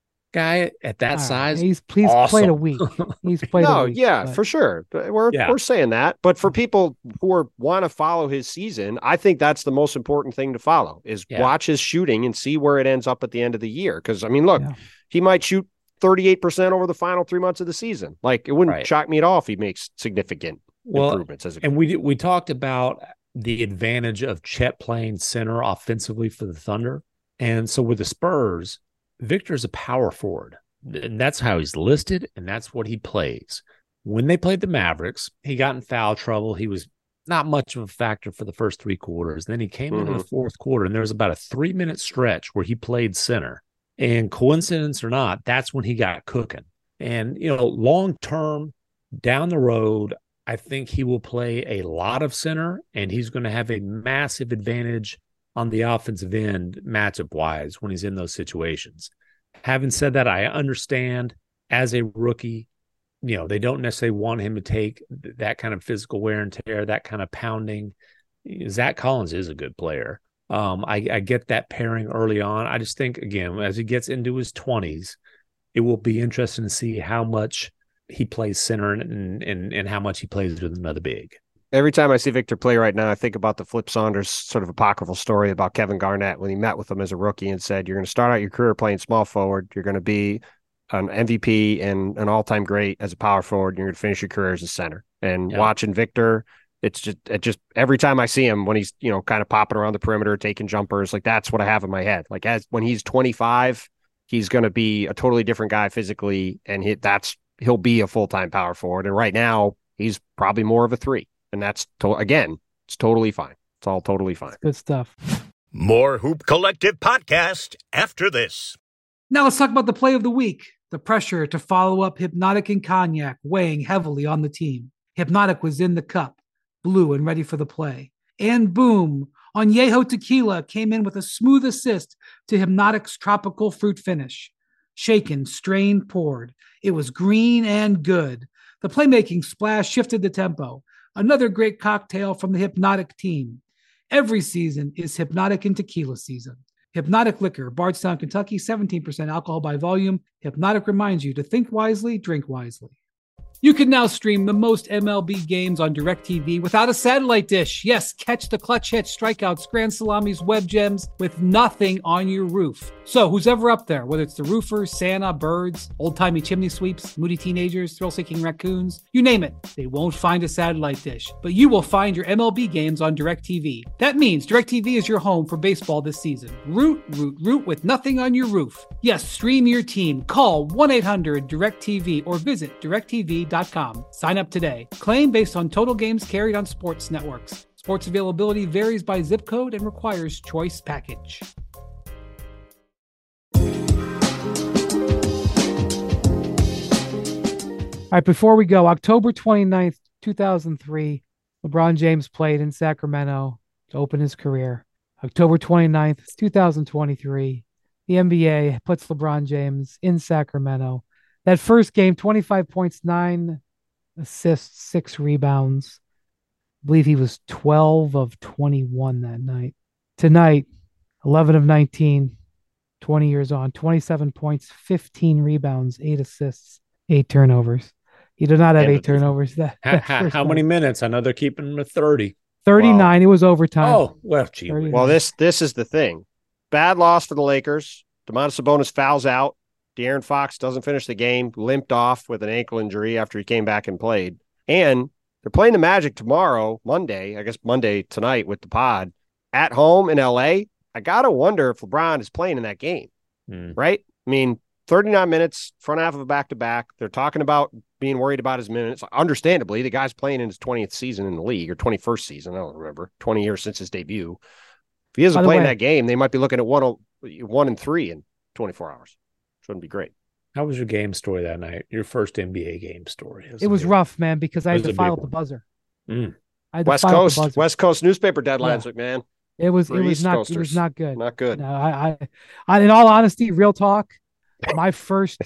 guy at that size, he's played a week. He's played a week. For sure. We're saying that. But for people who want to follow his season, I think that's the most important thing to follow is watch his shooting and see where it ends up at the end of the year. Because look, he might shoot 38% over the final 3 months of the season. It wouldn't shock me at all if he makes significant improvements. And we talked about the advantage of Chet playing center offensively for the Thunder. And so with the Spurs, Victor's a power forward, and that's how he's listed, and that's what he plays. When they played the Mavericks, he got in foul trouble. He was not much of a factor for the first 3 quarters. Then he came into the fourth quarter, and there was about a 3-minute stretch where he played center. And coincidence or not, that's when he got cooking. And, long-term, down the road, I think he will play a lot of center, and he's going to have a massive advantage on the offensive end matchup-wise when he's in those situations. Having said that, I understand as a rookie, they don't necessarily want him to take that kind of physical wear and tear, that kind of pounding. Zach Collins is a good player. I get that pairing early on. I just think, again, as he gets into his 20s, it will be interesting to see how much he plays center and how much he plays with another big. Every time I see Victor play right now, I think about the Flip Saunders sort of apocryphal story about Kevin Garnett when he met with him as a rookie and said, you're going to start out your career playing small forward. You're going to be an MVP and an all-time great as a power forward. You're going to finish your career as a center. And watching Victor, it just every time I see him when he's, kind of popping around the perimeter, taking jumpers, that's what I have in my head. When he's 25, he's going to be a totally different guy physically. And he'll be a full-time power forward. And right now he's probably more of a 3. And that's, it's totally fine. It's all totally fine. That's good stuff. More Hoop Collective podcast after this. Now let's talk about the play of the week. The pressure to follow up Hypnotic and Cognac weighing heavily on the team. Hypnotic was in the cup, blue and ready for the play. And boom, Añejo Tequila came in with a smooth assist to Hypnotic's tropical fruit finish. Shaken, strained, poured. It was green and good. The playmaking splash shifted the tempo. Another great cocktail from the Hypnotic team. Every season is Hypnotic and Tequila season. Hypnotic Liquor, Bardstown, Kentucky, 17% alcohol by volume. Hypnotic reminds you to think wisely, drink wisely. You can now stream the most MLB games on DirecTV without a satellite dish. Yes, catch the clutch hits, strikeouts, grand salamis, web gems with nothing on your roof. So who's ever up there, whether it's the roofers, Santa, birds, old-timey chimney sweeps, moody teenagers, thrill-seeking raccoons, you name it, they won't find a satellite dish. But you will find your MLB games on DirecTV. That means DirecTV is your home for baseball this season. Root with nothing on your roof. Yes, stream your team. Call 1-800-DirecTV or visit DirecTV.com. Sign up today. Claim based on total games carried on sports networks. Sports availability varies by zip code and requires choice package. All right, before we go, October 29th, 2003, LeBron James played in Sacramento to open his career. October 29th, 2023, the NBA puts LeBron James in Sacramento. That first game, 25 points, 9 assists, 6 rebounds. I believe he was 12 of 21 that night. Tonight, 11 of 19, 20 years on, 27 points, 15 rebounds, 8 assists, 8 turnovers. He did not have 8 turnovers. How many minutes? I know they're keeping him at 30. 39. Well, it was overtime. Oh, well, gee. Well, this is the thing. Bad loss for the Lakers. Domantas Sabonis fouls out. De'Aaron Fox doesn't finish the game, limped off with an ankle injury after he came back and played. And they're playing the Magic tomorrow, Monday, I guess Monday tonight with the pod, at home in LA. I got to wonder if LeBron is playing in that game, right? I mean, 39 minutes, front half of a back-to-back. They're talking about being worried about his minutes. Understandably, the guy's playing in his 20th season in the league, or 21st season, I don't remember, 20 years since his debut. If he isn't playing that game, they might be looking at 1-3 in 24 hours. Wouldn't be great. How was your game story that night? Your first NBA game story? It was rough, man, because I had to file at the buzzer. West Coast newspaper deadlines, man. It was not good. Not good. No, I in all honesty, real talk, my first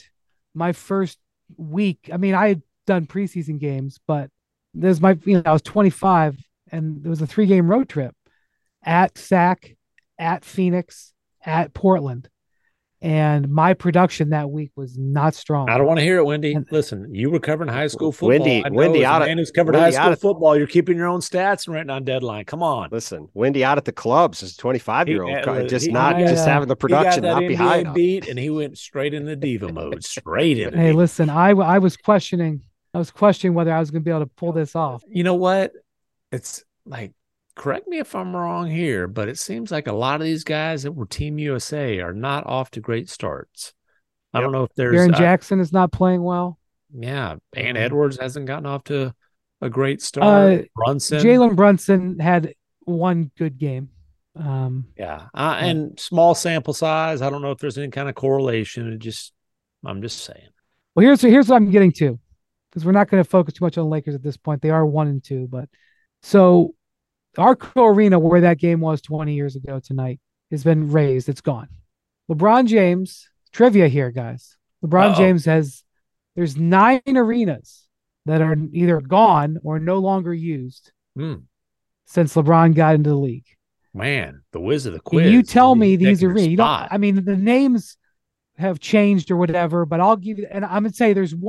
week. I mean, I had done preseason games, but there's I was 25, and there was a 3-game road trip at Sac, at Phoenix, at Portland. And my production that week was not strong. I don't want to hear it, Wendy. Listen, you were covering high school football. Wendy out who's covered high school football. You're keeping your own stats and writing on deadline. Come on. Listen, Wendy out at the clubs as a 25-year-old, just having the production not be high enough. Beat, and he went straight into diva mode, straight in. Hey, listen, I was questioning whether I was going to be able to pull this off. You know what? It's like, correct me if I'm wrong here, but it seems like a lot of these guys that were Team USA are not off to great starts. I don't know if there's Jaren Jackson is not playing well. Yeah, Ant Edwards hasn't gotten off to a great start. Jalen Brunson had one good game. And small sample size. I don't know if there's any kind of correlation. I'm just saying. Well, here's what I'm getting to, because we're not going to focus too much on the Lakers at this point. They are 1-2, but so. Arco Arena, where that game was 20 years ago tonight, has been razed. It's gone. LeBron James, trivia here, guys. LeBron James there's 9 arenas that are either gone or no longer used since LeBron got into the league. Man, the whiz of the quiz. Can you tell me these arenas? I mean, the names have changed or whatever, but I'll give you, and I'm going to say there's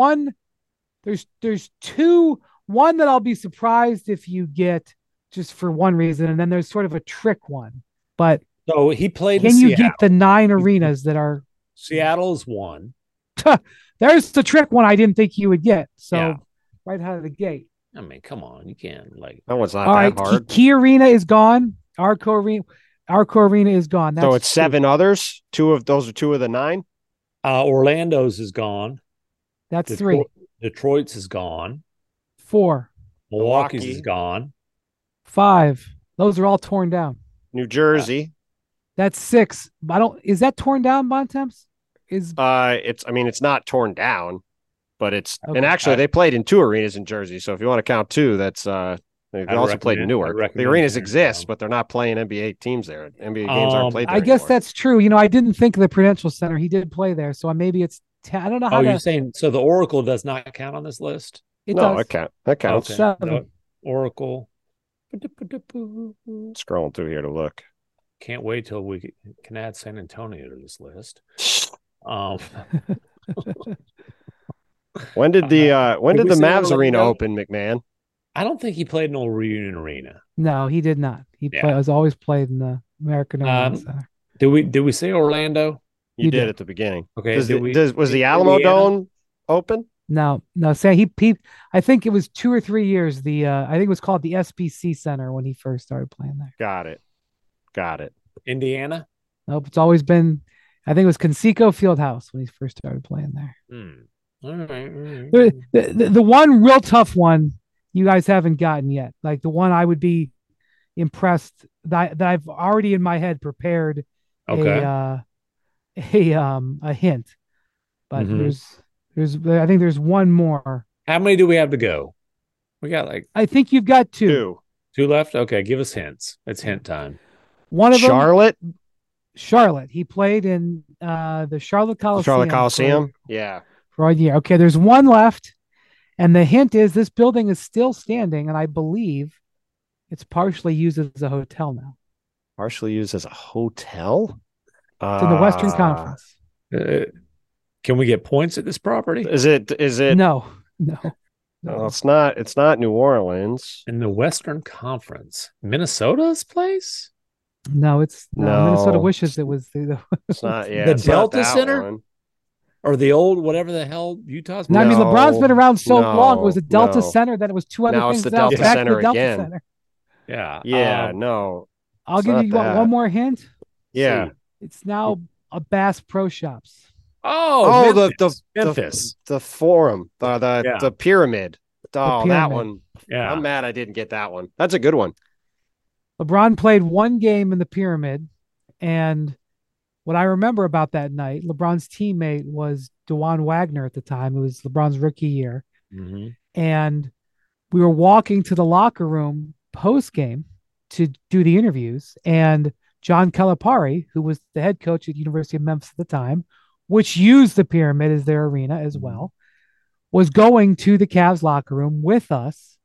2, one that I'll be surprised if you get, just for one reason, and then there's sort of a trick one. But so he played. Can you get the 9 arenas that are? Seattle's one. There's the trick one I didn't think you would get. So right out of the gate. I mean, come on, you can't that one's not that hard. Key Arena is gone. Arco Arena is gone. So it's 7 others. 2 of those are 2 of the 9. Orlando's is gone. That's 3. Detroit's is gone. 4. Milwaukee's is gone. 5. Those are all torn down. New Jersey. That's 6. Is that torn down, Bontemps? It's not torn down, but it's okay. And actually they played in 2 arenas in Jersey. So if you want to count 2, that's they also played in Newark. The arenas exist, but they're not playing NBA teams there. NBA games aren't played there anymore. Guess that's true. I didn't think of the Prudential Center. He did play there, so maybe it's 10. I don't know how. You're saying so the Oracle does not count on this list? It does. That counts. Okay. No, Oracle. Scrolling through here to look. Can't wait till we can add San Antonio to this list. When did the Did we say Mavs Orlando? arena open, McMahon? I don't think he played in Old Reunion Arena. No, he did not. He Yeah. was always played in the American Airlines Center. Did we say Orlando? You You did did. at the beginning. Okay. Was Did the Alamo Indiana? Dome open? No. Say he I think it was 2 or 3 years. I think it was called the SBC Center when he first started playing there. Got it. Indiana? Nope, it's always been. I think it was Conseco Fieldhouse when he first started playing there. All right. The one real tough one you guys haven't gotten yet, like the one I would be impressed that I've already in my head prepared Okay. a hint, but Mhm. I think there's one more. How many do we have to go? We got like I think you've got two. 2 left. Okay, give us hints. It's hint time. One of Charlotte? them, Charlotte. He played in the Charlotte Coliseum. Charlotte Coliseum? Yeah. For a year. Okay, there's one left, and the hint is this building is still standing, and I believe it's partially used as a hotel now. Partially used as a hotel? It's in the Western Conference. Can we get points at this property? Is it No. No, it's not New Orleans. In the Western Conference, Minnesota's place? No, it's No. Minnesota wishes it was It's not. Yeah, The it's not Delta that Center? one. Or the old whatever the hell Utah's? No, I mean, No, LeBron's been around so long. It was the Delta no. Center, then it was two other Now it's things. the Now it's Delta back to Center the Delta again. Center. Yeah. Yeah, no. I'll It's give not you that. one more hint. Yeah. It's now a Bass Pro Shops. Oh, the Memphis. the forum, the pyramid. Oh, that pyramid. one. Yeah. I'm mad I didn't get that one. That's a good one. LeBron played one game in the pyramid, and what I remember about that night, LeBron's teammate was DeJuan Wagner at the time. It was LeBron's rookie year. Mm-hmm. And we were walking to the locker room post game to do the interviews. And John Calipari, who was the head coach at University of Memphis at the time, which used the pyramid as their arena as well, was going to the Cavs locker room with us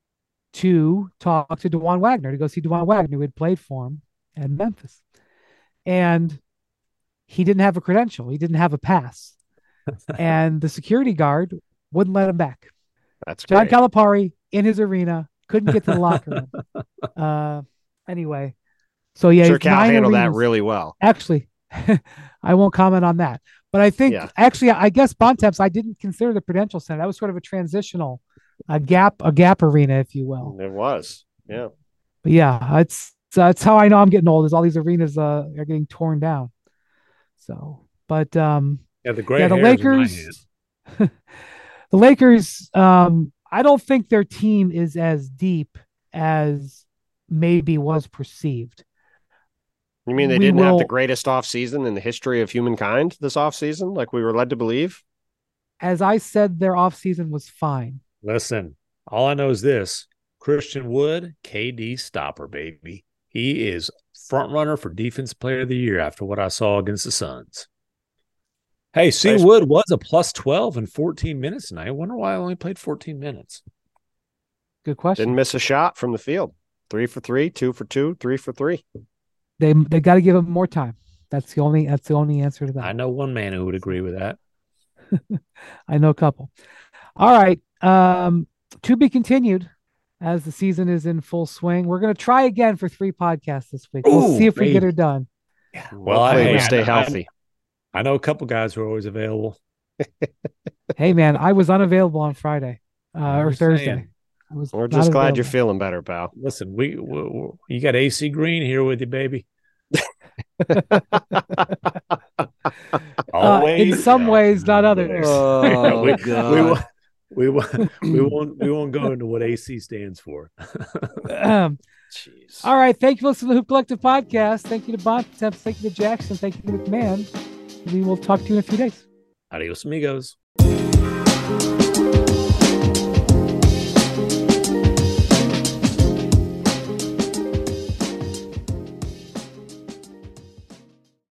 to talk to DeJuan Wagner, to go see DeJuan Wagner, who had played for him at Memphis. And he didn't have a credential. He didn't have a pass. And the security guard wouldn't let him back. That's John great. Calipari in his arena, couldn't get to the locker room. Anyway, so yeah, Sure, he's Cal 9 handled that arenas. really well. Actually, I won't comment on that. But I think actually, I guess Bontemps, I didn't consider the Prudential Center. That was sort of a transitional, a gap arena, if you will. It was, yeah. But yeah, that's how I know I'm getting old. Is all these arenas are getting torn down. So, but the gray the hairs in my Lakers, head. the Lakers. I don't think their team is as deep as maybe was perceived. You mean they We didn't have the will- greatest offseason in the history of humankind this offseason, like we were led to believe? As I said, their offseason was fine. Listen, all I know is this: Christian Wood, KD stopper, baby. He is front runner for Defense Player of the Year after what I saw against the Suns. Hey, C. Nice. Wood was a plus 12 in 14 minutes tonight. I wonder why I only played 14 minutes. Good question. Didn't miss a shot from the field. 3 for 3, 2 for 2, 3 for 3. They got to give him more time. That's the only answer to that. I know one man who would agree with that. I know a couple. All right. To be continued as the season is in full swing. We're going to try again for 3 podcasts this week. We'll Ooh, see if we get baby. her done. Well, Hopefully we I- stay I- healthy. I know a couple guys who are always available. Hey, man, I was unavailable on Friday I'm or just Thursday. saying. I was We're not just glad you're available. feeling better, pal. Listen, we you got AC Green here with you, baby. In some ways, not others. Oh, we, God. we won't go into what AC stands for. Jeez. All right. Thank you for listening to the Hoop Collective podcast. Thank you to Bontemps. Thank you to Jackson. Thank you to McMahon. We will talk to you in a few days. Adios, amigos.